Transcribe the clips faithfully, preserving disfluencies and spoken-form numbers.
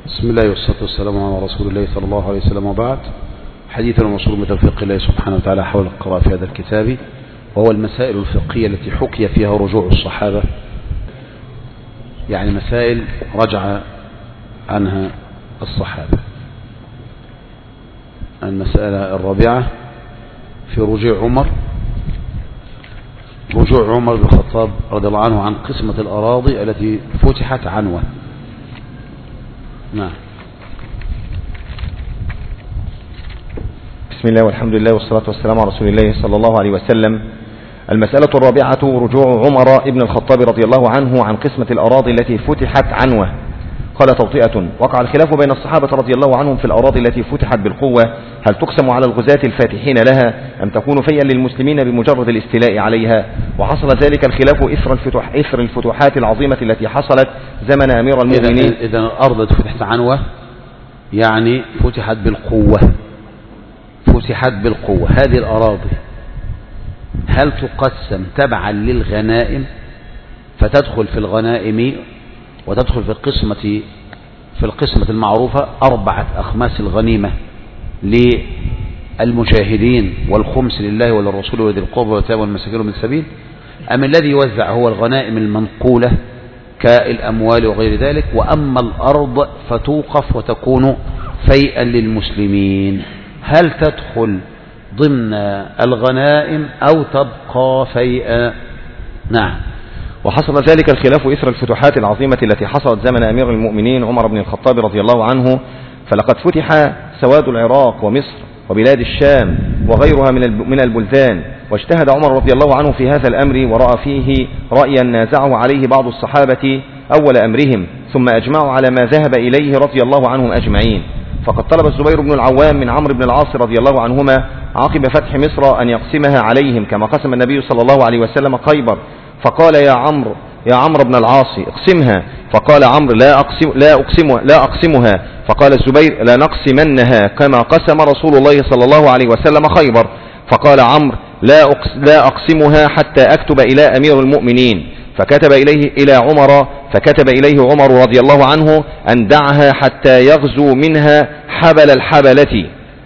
بسم الله والصلاة والسلام على رسول الله صلى الله عليه وسلم، وبعد. حديثنا موصول من توفيق الله سبحانه وتعالى حول القراءة في هذا الكتاب، وهو المسائل الفقهية التي حكي فيها رجوع الصحابة، يعني مسائل رجع عنها الصحابة. المسألة الرابعة في رجوع عمر رجوع عمر بن الخطاب رضي الله عنه عن قسمة الأراضي التي فتحت عنوة. نعم. بسم الله والحمد لله والصلاة والسلام على رسول الله صلى الله عليه وسلم. المسألة الرابعة رجوع عمر ابن الخطاب رضي الله عنه عن قسمة الأراضي التي فتحت عنوة. قال توطئة: وقع الخلاف بين الصحابة رضي الله عنهم في الأراضي التي فتحت بالقوة، هل تقسم على الغزاة الفاتحين لها أم تكون فيئا للمسلمين بمجرد الاستيلاء عليها؟ وحصل ذلك الخلاف إثر الفتوح إثر الفتوحات العظيمة التي حصلت زمن أمير المؤمنين. إذا الأرض التي فتحت عنوة يعني فتحت بالقوة فتحت بالقوة هذه الأراضي هل تقسم تبعا للغنائم فتدخل في الغنائم وتدخل في القسمة في القسمة المعروفة أربعة أخماس الغنيمة للمجاهدين والخمس لله وللرسول وذي القربى واليتامى والمساكين وابن السبيل، أم الذي يوزع هو الغنائم المنقولة كالأموال وغير ذلك؟ وأما الأرض فتوقف وتكون فيئا للمسلمين، هل تدخل ضمن الغنائم أو تبقى فيئا؟ نعم. وحصل ذلك الخلاف إثر الفتوحات العظيمة التي حصلت زمن أمير المؤمنين عمر بن الخطاب رضي الله عنه، فلقد فتح سواد العراق ومصر وبلاد الشام وغيرها من البلدان، واجتهد عمر رضي الله عنه في هذا الأمر ورأى فيه رأيا نازعه عليه بعض الصحابة أول أمرهم، ثم أجمعوا على ما ذهب إليه رضي الله عنهم أجمعين. فقد طلب الزبير بن العوام من عمرو بن العاص رضي الله عنهما عقب فتح مصر أن يقسمها عليهم كما قسم النبي صلى الله عليه وسلم خيبر، فقال: يا عمرو يا عمرو بن العاص اقسمها. فقال عمرو: لا أقسم لا أقسمها لا أقسمها. فقال الزبير: لا نقسمنها كما قسم رسول الله صلى الله عليه وسلم خيبر. فقال عمرو: لا لا أقسمها حتى أكتب إلى أمير المؤمنين. فكتب إليه إلى عمر فكتب إليه عمر رضي الله عنه أن دعها حتى يغزو منها حبل الحبلة.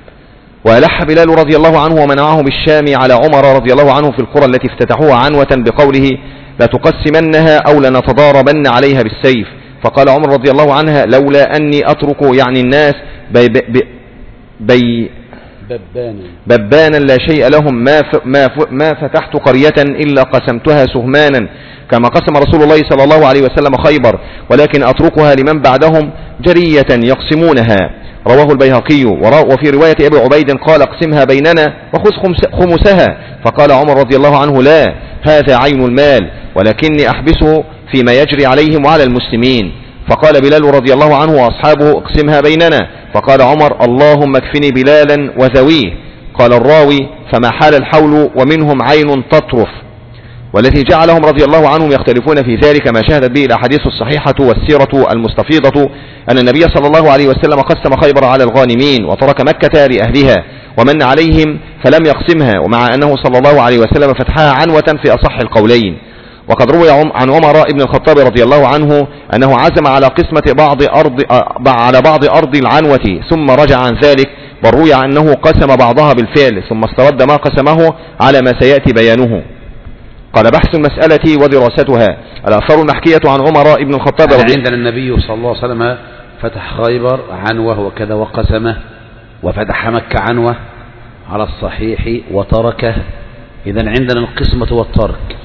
وألح بلال رضي الله عنه ومنعه بالشام على عمر رضي الله عنه في القرى التي افتتحوها عنوة بقوله: لتقسمنها أو لنتضاربن عليها بالسيف. فقال عمر رضي الله عنها: لولا أني أترك يعني الناس بي بي بي ببانا, ببانا لا شيء لهم ما, ما, ما فتحت قرية إلا قسمتها سهمانا كما قسم رسول الله صلى الله عليه وسلم خيبر، ولكن أتركها لمن بعدهم جرية يقسمونها. رواه البيهقي. وفي رواية أبي عبيد قال: اقسمها بيننا وخذ خمسها. فقال عمر رضي الله عنه: لا، هذا عين المال، ولكني أحبسه فيما يجري عليهم وعلى المسلمين. فقال بلال رضي الله عنه وأصحابه: اقسمها بيننا. فقال عمر: اللهم اكفني بلالا وذويه. قال الراوي: فما حال الحول ومنهم عين تطرف. والتي جعلهم رضي الله عنهم يختلفون في ذلك ما شهدت به الأحاديث الصحيحة والسيرة المستفيضة أن النبي صلى الله عليه وسلم قسم خيبر على الغانمين وترك مكة لأهلها ومن عليهم فلم يقسمها، ومع أنه صلى الله عليه وسلم فتحها عنوة في أصح القولين. وقد روي عن عمر ابن الخطاب رضي الله عنه أنه عزم على قسمة بعض أرض على بعض أرض العنوة ثم رجع عن ذلك، وروي أنه قسم بعضها بالفعل ثم استرد ما قسمه على ما سيأتي بيانه. قال: بحث المسألة ودراستها. الآثار المحكية عن عمر ابن الخطاب رضي الله عنه. عندنا النبي صلى الله عليه وسلم فتح خيبر عنوة وكذا وقسمه، وفتح مكة عنوة على الصحيح وتركه. إذن عندنا القسمة والترك،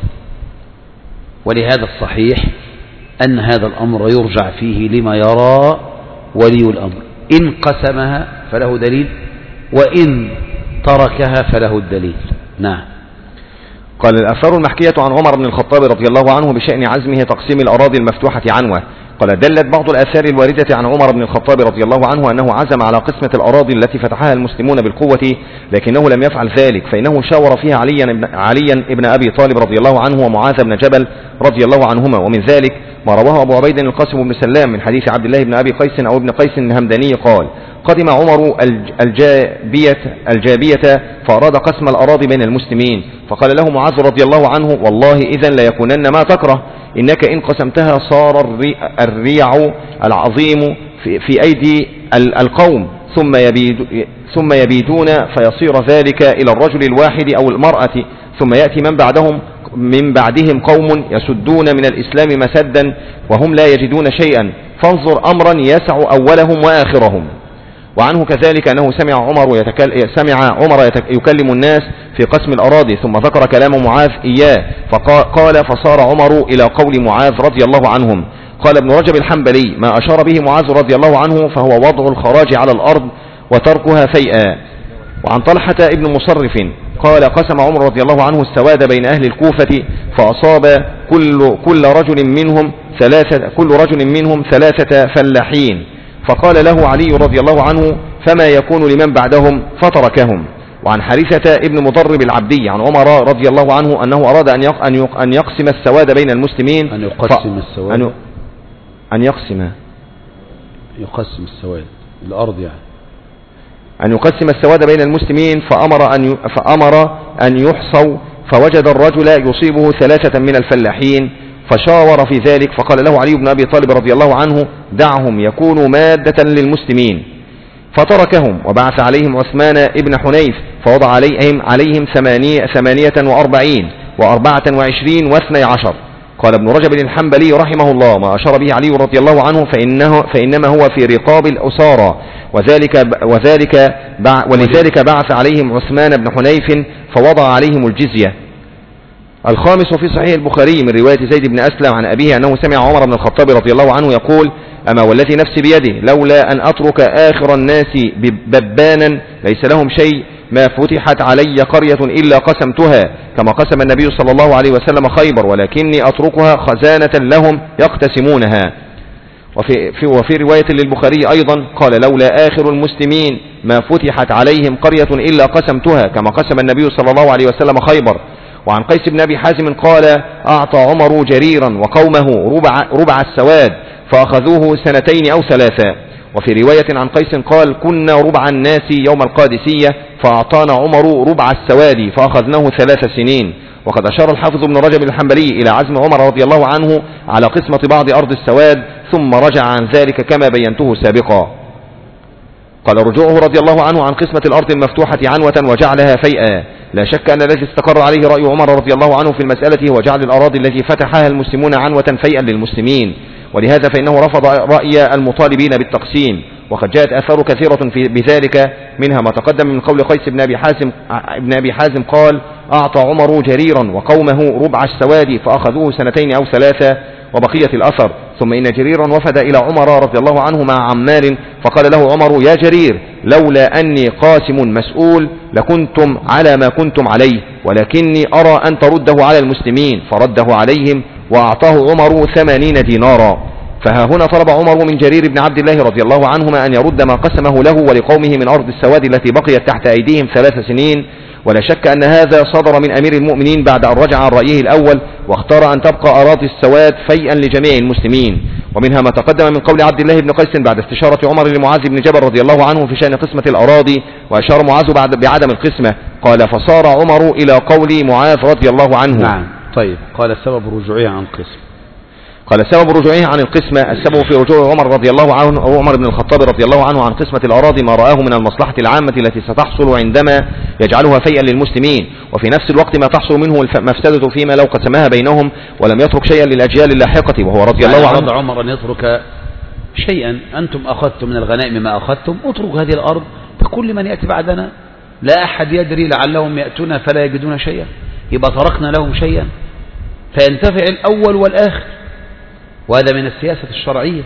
ولهذا الصحيح أن هذا الأمر يرجع فيه لما يرى ولي الأمر، إن قسمها فله دليل وإن تركها فله الدليل. نعم. قال: الآثار المحكية عن عمر بن الخطاب رضي الله عنه بشأن عزمه تقسيم الأراضي المفتوحة عنوة. قال: دلت بعض الآثار الواردة عن عمر بن الخطاب رضي الله عنه أنه عزم على قسمة الأراضي التي فتحها المسلمون بالقوة، لكنه لم يفعل ذلك، فإنه شاور فيها عليا عليا ابن أبي طالب رضي الله عنه ومعاذ بن جبل رضي الله عنهما. ومن ذلك ما رواه أبو عبيد القاسم بن سلام من حديث عبد الله بن أبي قيس أو ابن قيس الهمداني قال: قدم عمر الجابية, الجابية فأراد قسم الأراضي بين المسلمين، فقال له معاذ رضي الله عنه: والله إذن ليكونن ما تكره، إنك إن قسمتها صار الريع العظيم في, في أيدي القوم ثم, يبيد ثم يبيدون فيصير ذلك إلى الرجل الواحد أو المرأة ثم يأتي من بعدهم من بعدهم قوم يسدون من الإسلام مسدا وهم لا يجدون شيئا فانظر أمرا يسع أولهم وآخرهم. وعنه كذلك أنه سمع عمر, يتكل... سمع عمر يكلم الناس في قسم الأراضي ثم ذكر كلام معاذ إياه فقال فصار عمر إلى قول معاذ رضي الله عنهم. قال ابن رجب الحنبلي ما أشار به معاذ رضي الله عنه فهو وضع الخراج على الأرض وتركها فيئا. وعن طلحة ابن مصرف قال قسم عمر رضي الله عنه السواد بين أهل الكوفة فأصاب كل, كل رجل منهم ثلاثة كل رجل منهم ثلاثة فلاحين فقال له علي رضي الله عنه فما يكون لمن بعدهم فتركهم. وعن حارثة ابن مضرب العبدي عن عمر رضي الله عنه أنه أراد أن يقسم السواد بين المسلمين أن يقسم السواد أن, أن يقسم يقسم السواد الأرض يعني أن يقسم السواد بين المسلمين فأمر أن فأمر أن يحصوا فوجد الرجل يصيبه ثلاثة من الفلاحين فشاور في ذلك فقال له علي بن أبي طالب رضي الله عنه دعهم يكونوا مادة للمسلمين فتركهم وبعث عليهم عثمان ابن حنيف فوضع عليهم عليهم ثمانية, ثمانية وأربعين وأربعة وعشرين واثني عشر. قال ابن رجب الحنبلي رحمه الله ما أشار به علي رضي الله عنه فإنه فإنما هو في رقاب الأسارى وذلك وذلك ولذلك بعث عليهم عثمان بن حنيف فوضع عليهم الجزية. الخامس في صحيح البخاري من رواية زيد بن أسلم عن أبيه أنه سمع عمر بن الخطاب رضي الله عنه يقول أما والذي نفسي بيده لولا أن أترك آخر الناس ببانا ليس لهم شيء ما فتحت علي قرية إلا قسمتها كما قسم النبي صلى الله عليه وسلم خيبر ولكني أتركها خزانة لهم يقتسمونها. وفي, في وفي رواية للبخاري أيضا قال لولا آخر المسلمين ما فتحت عليهم قرية إلا قسمتها كما قسم النبي صلى الله عليه وسلم خيبر. وعن قيس بن أبي حازم قال أعطى عمر جريرا وقومه ربع, ربع السواد فأخذوه سنتين أو ثلاثة. وفي رواية عن قيس قال كنا ربع الناس يوم القادسية فأعطانا عمر ربع السواد فأخذناه ثلاث سنين. وقد أشار الحافظ ابن رجب الحنبلي إلى عزم عمر رضي الله عنه على قسمة بعض أرض السواد ثم رجع عن ذلك كما بينته سابقا. قال رجوعه رضي الله عنه عن قسمة الأرض المفتوحة عنوة وجعلها فيئا. لا شك أن الذي استقر عليه رأي عمر رضي الله عنه في المسألة هو جعل الأراضي التي فتحها المسلمون عنوة فيئا للمسلمين ولهذا فإنه رفض رأي المطالبين بالتقسيم. وقد جاءت آثار كثيرة في بذلك منها ما تقدم من قول قيس بن أبي حازم, ابن أبي حازم قال أعطى عمر جريرا وقومه ربع السواد فأخذوه سنتين أو ثلاثة وبقية الأثر. ثم إن جريرا وفد إلى عمر رضي الله عنه مع عمار فقال له عمر يا جرير لولا أني قاسم مسؤول لكنتم على ما كنتم عليه ولكني أرى أن ترده على المسلمين فرده عليهم وأعطاه عمر ثمانين دينارا. فها هنا طلب عمر من جرير بن عبد الله رضي الله عنهما أن يرد ما قسمه له ولقومه من أرض السواد التي بقيت تحت أيديهم ثلاث سنين. ولا شك أن هذا صدر من أمير المؤمنين بعد أن رجع عن رأيه الأول واختار أن تبقى أراضي السواد فيئا لجميع المسلمين. ومنها ما تقدم من قول عبد الله بن قيس بعد استشارة عمر لمعاذ بن جبل رضي الله عنه في شأن قسمة الأراضي وأشار معاذ بعد بعدم القسمة قال فصار عمر إلى قول معاذ رضي الله عنه. نعم. طيب قال السبب رجوعه عن القسم قال سبب رجوعه عن القسمة السبب في رجوع عمر رضي الله عنه أو عمر بن الخطاب رضي الله عنه عن قسمة الأراضي ما رآه من المصلحة العامة التي ستحصل عندما يجعلها فيئا للمسلمين وفي نفس الوقت ما تحصل منه المفسدة فيما لو قسمها بينهم ولم يترك شيئا للأجيال اللاحقة وهو رضي الله عنه. رضى عمر أن يترك شيئا أنتم أخذتم من الغنائم ما أخذتم اترك هذه الأرض فكل من يأتي بعدنا لا أحد يدري لعلهم يأتون فلا يجدون شيئا يبقى تركنا لهم شيئا فينتفع الأول والآخر وهذا من السياسة الشرعية.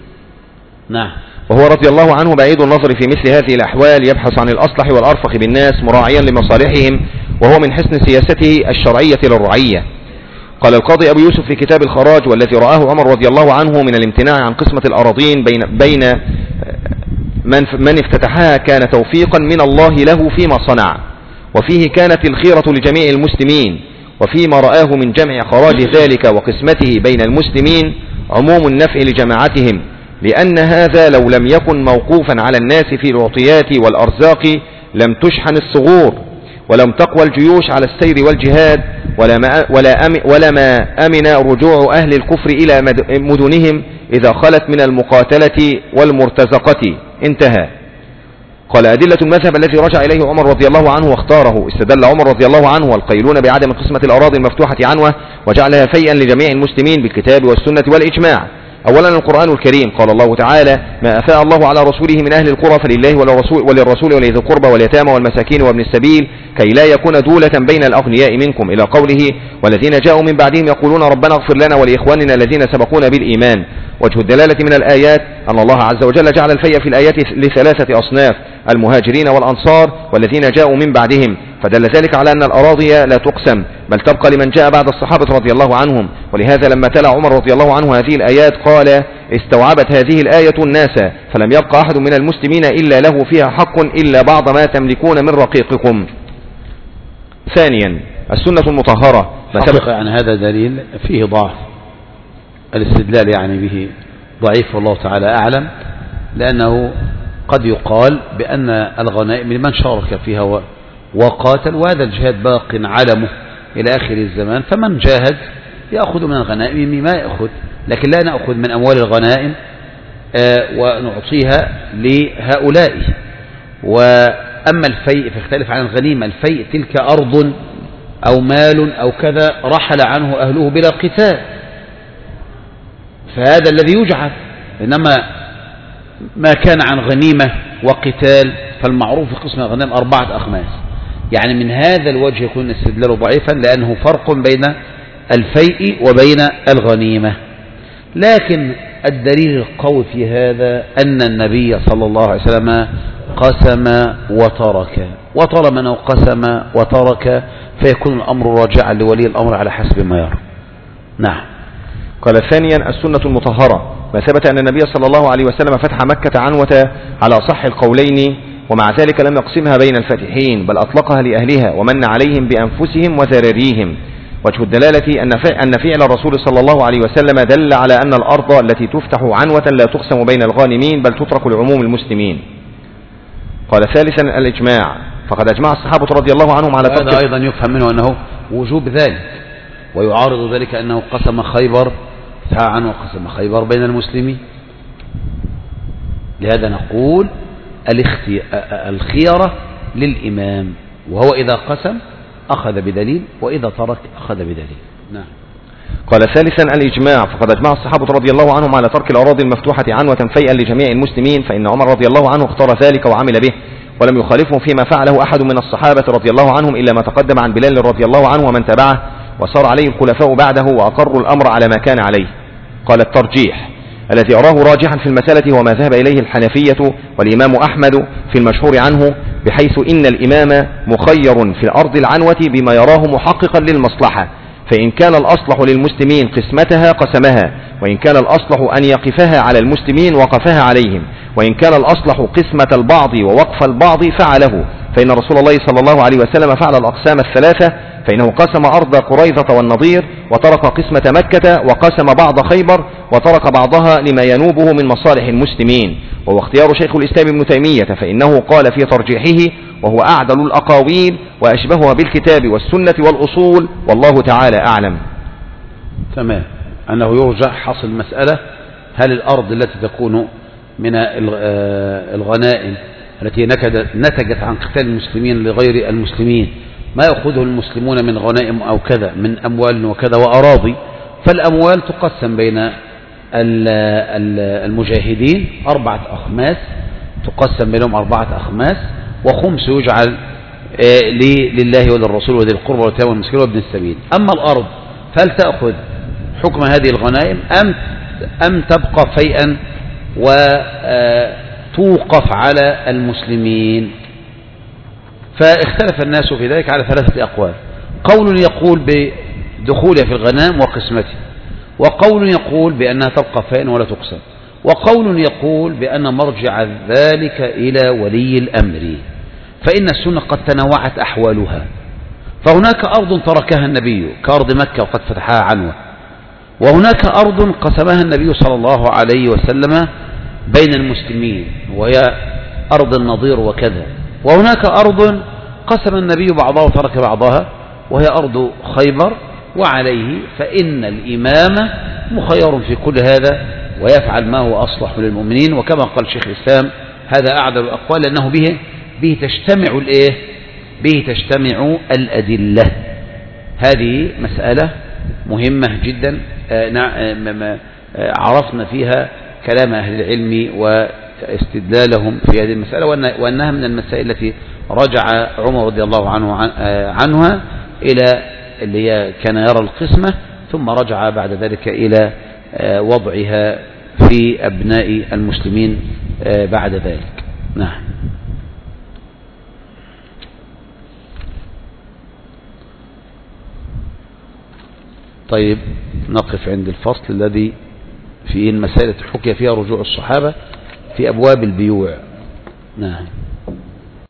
نعم. وهو رضي الله عنه بعيد النظر في مثل هذه الأحوال يبحث عن الأصلح والأرفق بالناس مراعيا لمصالحهم وهو من حسن سياسته الشرعية للرعية. قال القاضي أبو يوسف في كتاب الخراج والذي رآه عمر رضي الله عنه من الامتناع عن قسمة الأراضين بين, بين من, من افتتحها كان توفيقا من الله له فيما صنع وفيه كانت الخيرة لجميع المسلمين وفيما رآه من جمع خراج ذلك وقسمته بين المسلمين عموم النفع لجماعتهم لأن هذا لو لم يكن موقوفا على الناس في العطيات والأرزاق لم تشحن الصغور ولم تقوى الجيوش على السير والجهاد ولما, ولا أم ولما أمن رجوع أهل الكفر إلى مدنهم إذا خلت من المقاتلة والمرتزقة. انتهى. قال أدلة المذهب الذي رجع إليه عمر رضي الله عنه واختاره: استدل عمر رضي الله عنه والقيلون بعدم قسمة الأراضي المفتوحة عنوة وجعلها فيئا لجميع المسلمين بالكتاب والسنة والإجماع. أولا القرآن الكريم، قال الله تعالى: ما أفاء الله على رسوله من أهل القرى فلله وللرسول, وللرسول ولذي القربى واليتامى والمساكين وابن السبيل كي لا يكون دولة بين الأغنياء منكم، إلى قوله: والذين جاءوا من بعدهم يقولون ربنا اغفر لنا ولإخواننا الذين سبقونا بالإيمان. وجه الدلالة من الآيات أن الله عز وجل جعل الفيء في الآيات لثلاثة أصناف: المهاجرين والأنصار والذين جاءوا من بعدهم، فدل ذلك على أن الأراضي لا تقسم بل تبقى لمن جاء بعد الصحابة رضي الله عنهم. ولهذا لما تلا عمر رضي الله عنه هذه الآيات قال: استوعبت هذه الآية الناس فلم يبقى أحد من المسلمين إلا له فيها حق إلا بعض ما تملكون من رقيقكم. ثانيا السنة المطهرة. حقيقة يعني هذا دليل فيه ضعف، الاستدلال يعني به ضعيف والله تعالى أعلم، لأنه قد يقال بأن الغنائم لمن شارك فيها وقاتل، وهذا الجهاد باق علمه إلى آخر الزمان، فمن جاهد يأخذ من الغنائم مما يأخذ، لكن لا نأخذ من أموال الغنائم آه ونعطيها لهؤلاء. وأما الفيء فيختلف عن الغنيمة. الفيء تلك أرض أو مال أو كذا رحل عنه أهله بلا قتال، فهذا الذي يجعل. إنما ما كان عن غنيمة وقتال فالمعروف في قسم الغنائم أربعة أخماس. يعني من هذا الوجه يكون الاستدلال ضعيفا، لأنه فرق بين الفيء وبين الغنيمة. لكن الدليل القوي في هذا أن النبي صلى الله عليه وسلم قسم وترك، وطالما أنه قسم وترك فيكون الأمر راجعا لولي الأمر على حسب ما يرى. نعم. قال ثانيا السنة المطهرة. ما ثبت أن النبي صلى الله عليه وسلم فتح مكة عنوة على صح القولين، ومع ذلك لم يقسمها بين الفاتحين بل أطلقها لأهلها ومن عليهم بأنفسهم وذراريهم. وجه الدلالة أن فعل الرسول صلى الله عليه وسلم دل على أن الأرض التي تفتح عنوة لا تقسم بين الغانمين بل تترك لعموم المسلمين. قال ثالثا الإجماع. فقد أجمع الصحابة رضي الله عنهم على هذا أيضا يفهم منه أنه وجوب ذلك، ويعارض ذلك أنه قسم خيبر عنه وقسم خيبر بين المسلمين. لهذا نقول الخيرة للإمام، وهو إذا قسم أخذ بدليل وإذا ترك أخذ بدليل. نعم. قال ثالثا الإجماع. فقد أجمع الصحابة رضي الله عنهم على ترك الأراضي المفتوحة عنوة فيئا لجميع المسلمين، فإن عمر رضي الله عنه اختار ذلك وعمل به، ولم يخالفه فيما فعله أحد من الصحابة رضي الله عنهم إلا ما تقدم عن بلال رضي الله عنه ومن تبعه، وصار عليه الخلفاء بعده وأقروا الأمر على ما كان عليه. قال الترجيح الذي أراه راجحا في المسألة وما ذهب إليه الحنفية والإمام أحمد في المشهور عنه، بحيث إن الإمام مخير في الأرض العنوة بما يراه محققا للمصلحة، فإن كان الأصلح للمسلمين قسمتها قسمها، وإن كان الأصلح أن يقفها على المسلمين وقفها عليهم، وإن كان الأصلح قسمة البعض ووقف البعض فعله، فإن رسول الله صلى الله عليه وسلم فعل الأقسام الثلاثة، فإنه قسم أرض قريظة والنضير وترك قسمة مكة، وقسم بعض خيبر وترك بعضها لما ينوبه من مصالح المسلمين. وهو اختيار شيخ الإسلام ابن تيمية، فإنه قال في ترجيحه وهو أعدل الأقاويل وأشبهها بالكتاب والسنة والأصول، والله تعالى أعلم. تمام. أنه يرجح حصل المسألة: هل الأرض التي تكون من الغنائم التي نتجت عن قتال المسلمين لغير المسلمين ما يأخذه المسلمون من غنائم أو كذا من أموال وكذا وأراضي، فالأموال تقسم بين المجاهدين أربعة أخماس، تقسم بينهم أربعة أخماس، وخمس يجعل لله وللرسول وذي القربى واليتامى والمسكين وابن السبيل. أما الأرض فهل تأخذ حكم هذه الغنائم أم أم تبقى فيئا وتوقف على المسلمين؟ فاختلف الناس في ذلك على ثلاثة أقوال: قول يقول بدخولها في الغنائم وقسمته، وقول يقول بأنها تبقى فيئا ولا تقسم، وقول يقول بأن مرجع ذلك إلى ولي الأمر، فإن السنة قد تنوعت أحوالها. فهناك أرض تركها النبي كأرض مكة وقد فتحها عنوة، وهناك أرض قسمها النبي صلى الله عليه وسلم بين المسلمين وهي أرض النضير وكذا، وهناك أرض قسم النبي بعضها وترك بعضها وهي أرض خيبر، وعليه فإن الإمام مخير في كل هذا ويفعل ما هو أصلح للمؤمنين. وكما قال شيخ الإسلام هذا أعدل الأقوال، لأنه به به تجتمع الإيه؟ به تجتمع الأدلة. هذه مسألة مهمة جدا عرفنا فيها كلام أهل العلم واستدلالهم في هذه المسألة، وأنها من المسائل التي رجع عمر رضي الله عنه عنها إلى اللي هي كان يرى القسمة، ثم رجع بعد ذلك إلى وضعها في أبناء المسلمين بعد ذلك. نعم. طيب نقف عند الفصل الذي في المسائل حكي فيها رجوع الصحابة في أبواب البيوع. نعم.